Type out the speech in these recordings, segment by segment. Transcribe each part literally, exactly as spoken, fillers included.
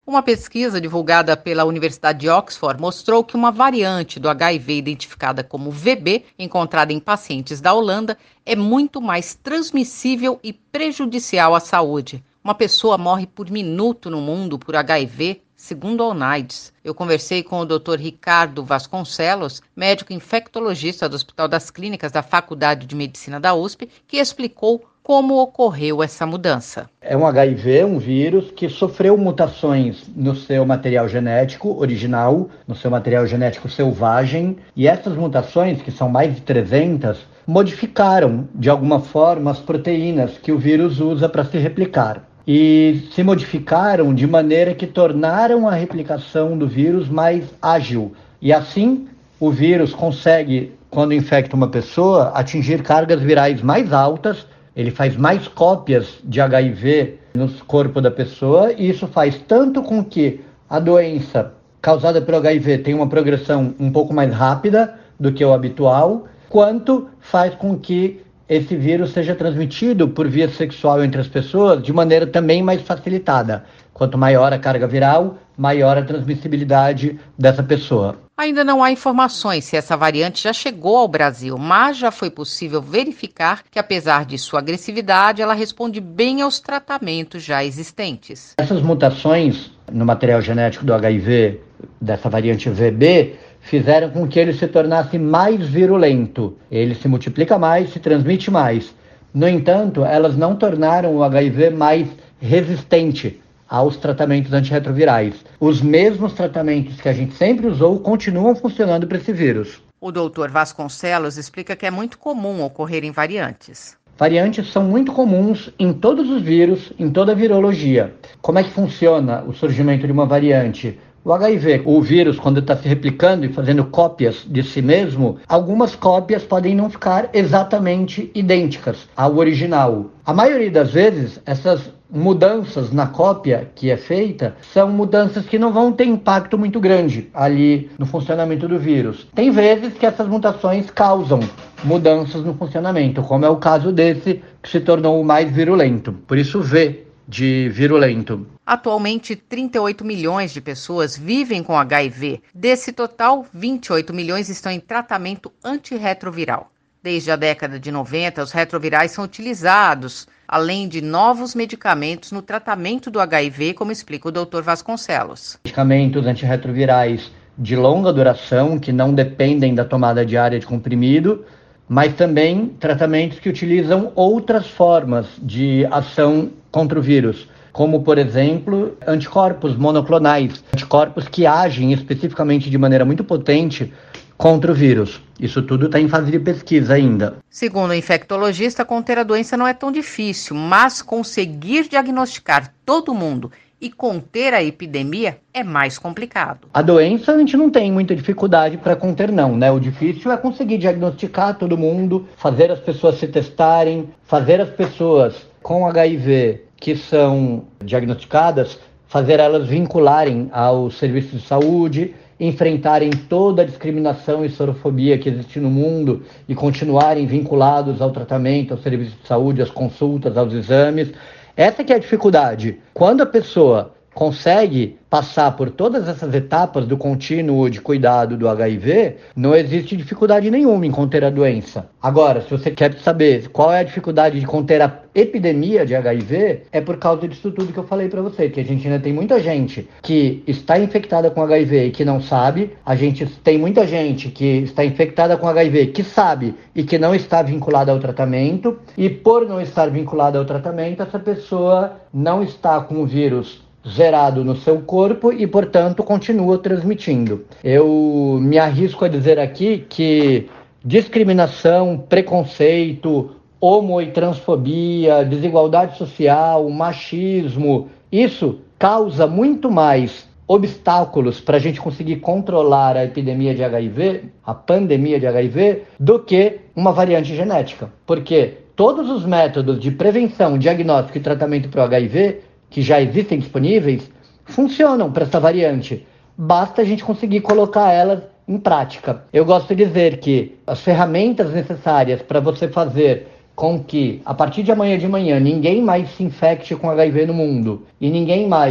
Uma pesquisa divulgada pela Universidade de Oxford mostrou que uma variante do H I V identificada como V B, encontrada em pacientes da Holanda, é muito mais transmissível e prejudicial à saúde. Uma pessoa morre por minuto no mundo por H I V, segundo a UNAIDS. Eu conversei com o doutor Ricardo Vasconcelos, médico infectologista do Hospital das Clínicas da Faculdade de Medicina da U S P, que explicou como ocorreu essa mudança. É um H I V, um vírus que sofreu mutações no seu material genético original, no seu material genético selvagem, e essas mutações, que são mais de trezentas, modificaram de alguma forma as proteínas que o vírus usa para se replicar. E se modificaram de maneira que tornaram a replicação do vírus mais ágil. E assim, o vírus consegue, quando infecta uma pessoa, atingir cargas virais mais altas. Ele faz mais cópias de H I V no corpo da pessoa, e isso faz tanto com que a doença causada pelo H I V tenha uma progressão um pouco mais rápida do que o habitual, quanto faz com que esse vírus seja transmitido por via sexual entre as pessoas de maneira também mais facilitada. Quanto maior a carga viral, maior a transmissibilidade dessa pessoa. Ainda não há informações se essa variante já chegou ao Brasil, mas já foi possível verificar que, apesar de sua agressividade, ela responde bem aos tratamentos já existentes. Essas mutações no material genético do H I V, dessa variante V B, fizeram com que ele se tornasse mais virulento. Ele se multiplica mais, se transmite mais. No entanto, elas não tornaram o H I V mais resistente aos tratamentos antirretrovirais. Os mesmos tratamentos que a gente sempre usou continuam funcionando para esse vírus. O doutor Vasconcelos explica que é muito comum ocorrerem variantes. Variantes são muito comuns em todos os vírus, em toda a virologia. Como é que funciona o surgimento de uma variante? O H I V, o vírus, quando está se replicando e fazendo cópias de si mesmo, algumas cópias podem não ficar exatamente idênticas ao original. A maioria das vezes, essas mudanças na cópia que é feita são mudanças que não vão ter impacto muito grande ali no funcionamento do vírus. Tem vezes que essas mutações causam mudanças no funcionamento, como é o caso desse que se tornou o mais virulento. Por isso V de virulento. Atualmente, trinta e oito milhões de pessoas vivem com H I V. Desse total, vinte e oito milhões estão em tratamento antirretroviral. Desde a década de noventa, os retrovirais são utilizados, além de novos medicamentos no tratamento do H I V, como explica o doutor Vasconcelos. Medicamentos antirretrovirais de longa duração, que não dependem da tomada diária de comprimido, mas também tratamentos que utilizam outras formas de ação contra o vírus, como, por exemplo, anticorpos monoclonais, anticorpos que agem especificamente de maneira muito potente contra o vírus. Isso tudo está em fase de pesquisa ainda. Segundo o infectologista, conter a doença não é tão difícil, mas conseguir diagnosticar todo mundo e conter a epidemia é mais complicado. A doença a gente não tem muita dificuldade para conter não, né? O difícil é conseguir diagnosticar todo mundo, fazer as pessoas se testarem, fazer as pessoas com H I V que são diagnosticadas, fazer elas vincularem aos serviços de saúde, enfrentarem toda a discriminação e sorofobia que existe no mundo e continuarem vinculados ao tratamento, aos serviços de saúde, às consultas, aos exames. Essa que é a dificuldade. Quando a pessoa consegue passar por todas essas etapas do contínuo de cuidado do H I V, não existe dificuldade nenhuma em conter a doença. Agora, se você quer saber qual é a dificuldade de conter a epidemia de H I V, é por causa disso tudo que eu falei para você, que a gente ainda tem muita gente que está infectada com H I V e que não sabe, a gente tem muita gente que está infectada com H I V que sabe e que não está vinculada ao tratamento, e por não estar vinculada ao tratamento, essa pessoa não está com o vírus zerado no seu corpo e, portanto, continua transmitindo. Eu me arrisco a dizer aqui que discriminação, preconceito, homo e transfobia, desigualdade social, machismo, isso causa muito mais obstáculos para a gente conseguir controlar a epidemia de H I V, a pandemia de H I V, do que uma variante genética. Porque todos os métodos de prevenção, diagnóstico e tratamento para o H I V que já existem disponíveis, funcionam para essa variante. Basta a gente conseguir colocar elas em prática. Eu gosto de dizer que as ferramentas necessárias para você fazer com que, a partir de amanhã de manhã, ninguém mais se infecte com H I V no mundo e ninguém mais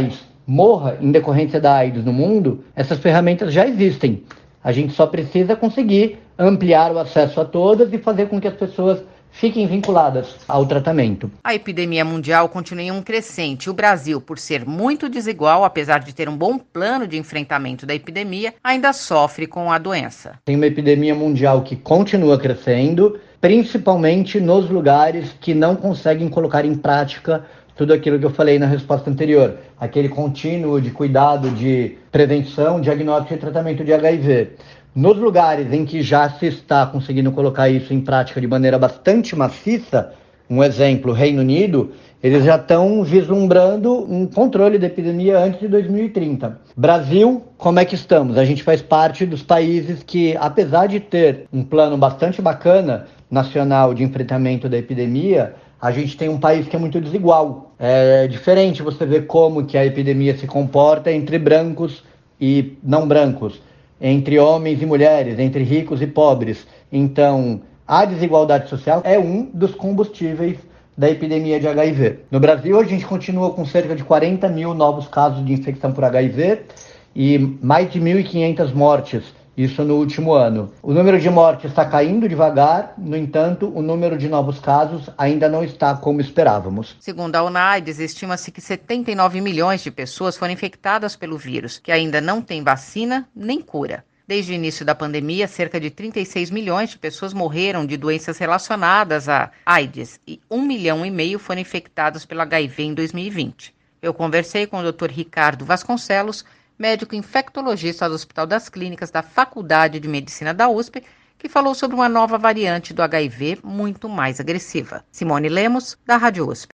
morra em decorrência da AIDS no mundo, essas ferramentas já existem. A gente só precisa conseguir ampliar o acesso a todas e fazer com que as pessoas fiquem vinculadas ao tratamento. A epidemia mundial continua em um crescente. O Brasil, por ser muito desigual, apesar de ter um bom plano de enfrentamento da epidemia, ainda sofre com a doença. Tem uma epidemia mundial que continua crescendo, principalmente nos lugares que não conseguem colocar em prática tudo aquilo que eu falei na resposta anterior. Aquele contínuo de cuidado, de prevenção, diagnóstico e tratamento de H I V. Nos lugares em que já se está conseguindo colocar isso em prática de maneira bastante maciça, um exemplo, Reino Unido, eles já estão vislumbrando um controle da epidemia antes de dois mil e trinta. Brasil, como é que estamos? A gente faz parte dos países que, apesar de ter um plano bastante bacana nacional de enfrentamento da epidemia, a gente tem um país que é muito desigual. É diferente você ver como que a epidemia se comporta entre brancos e não brancos, entre homens e mulheres, entre ricos e pobres. Então, a desigualdade social é um dos combustíveis da epidemia de H I V. No Brasil, a gente continua com cerca de quarenta mil novos casos de infecção por H I V e mais de mil e quinhentas mortes, isso no último ano. O número de mortes está caindo devagar, no entanto, o número de novos casos ainda não está como esperávamos. Segundo a UNAIDS, estima-se que setenta e nove milhões de pessoas foram infectadas pelo vírus, que ainda não tem vacina nem cura. Desde o início da pandemia, cerca de trinta e seis milhões de pessoas morreram de doenças relacionadas à AIDS e um milhão e meio foram infectadas pelo H I V em dois mil e vinte. Eu conversei com o doutor Ricardo Vasconcelos, médico infectologista do Hospital das Clínicas da Faculdade de Medicina da U S P, que falou sobre uma nova variante do H I V muito mais agressiva. Simone Lemos, da Rádio U S P.